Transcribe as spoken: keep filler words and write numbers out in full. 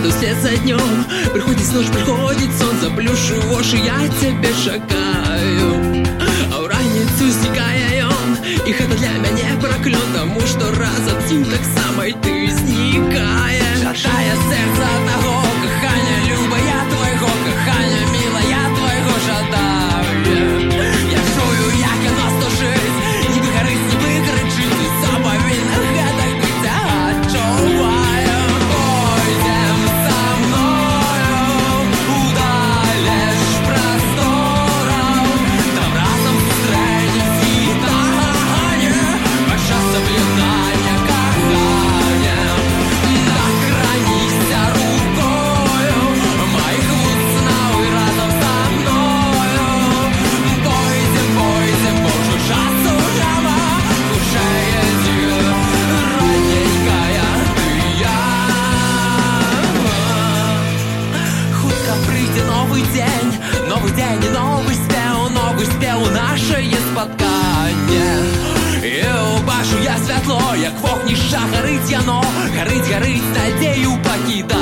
воду вслед за днем. Приходит ночь, приходит сон, заплюшу уши, я тебе шагаю. А в раніцю зникає он, і гэта для мяне праклён, таму што разам з ім таксама і ты знікаеш. Жадае сэрца аднаго кахання, люба, я твайго кахання, міла, я твайго жадаю. Я чую, як яно стужыць, нібы гарыць, нібы крычыць, і сам павінна гэтак быць, адчуваю. Пойдзем са мною удалеч прастораў, там разам сустрэнем світанне, падчас аблюдання каханнем. Нахраніся рукою маіх вуснаў і разам са мною. Пойдзем, пойдзем, бо ўжо часу няма, хутчэй ідзі, раненькая ты я. Хутка прыйдзе новы дзень, новы дзень і новы спеў, новы спеў, нашае спатканне. І убачу я святло, як вогнішча гарыць яно, гарыць, гарыць, надзею пакідае.